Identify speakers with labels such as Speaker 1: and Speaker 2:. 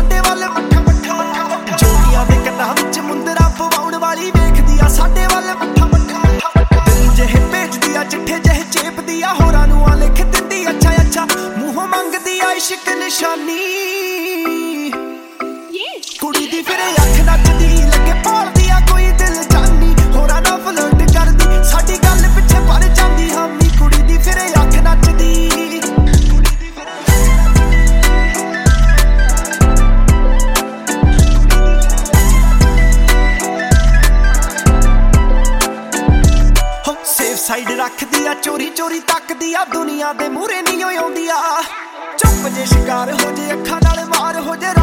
Speaker 1: ਸਾਡੇ ਵੱਲ ਮੱਠਾ ਮੱਠਾ ਜੋਗੀਆਂ ਦੇ ਕੰਨਾਂ ਵਿੱਚ ਮੁੰਦਰਾ ਪਵਾਉਣ ਵਾਲੀ ਵੇਖਦੀ ਆ ਸਾਡੇ ਵੱਲ ਮੱਠਾ ਮੱਠਾ ਦਿਲ ਜਿਹੇ ਭੇਜਦੀ ਆ ਚਿੱਠੇ ਜਿਹੇ ਚੇਪਦੀ ਆ ਹੋਰਾਂ ਨੂੰ ਆ ਲਿਖ ਦਿੰਦੀ ਅੱਛਾ ਅੱਛਾ ਮੂੰਹੋਂ ਮੰਗਦੀ ਆ ਇਸ਼ਕ ਨਿਸ਼ਾਨੀ ਕੁੜੀ ਦੀ ਫਿਰ ਅੱਖ ਨੱਚਦੀ ਲੱਗੇ ਭਾਲਦੀ ਆ ਕੋਈ ਦਿਲ ਜਾਨੀ ਹੋਰਾਂ ਨਾਲ ਫਲਰਟ ਕਰਦੀ ਸਾਡੀ ਗੱਲ ਪਿੱਛੇ ਪੜ ਜਾਂਦੀ ਹਾਮੀ ਕੁੜੀ ਦੀ ਫਿਰ ਅੱਖ ਨੱਚਦੀ ਸੇਫ ਸਾਈਡ ਰੱਖਦੀ ਆ ਚੋਰੀ ਚੋਰੀ ਤੱਕਦੀ ਆ ਦੁਨੀਆ ਦੇ ਮੂਹਰੇ ਨਹੀਂ ਆਉਂਦੀ ਆ ਚੁੱਪ ਜੇ ਸ਼ਿਕਾਰ ਹੋ ਜੇ ਅੱਖਾਂ ਨਾਲ ਮਾਰ ਹੋ ਜੇ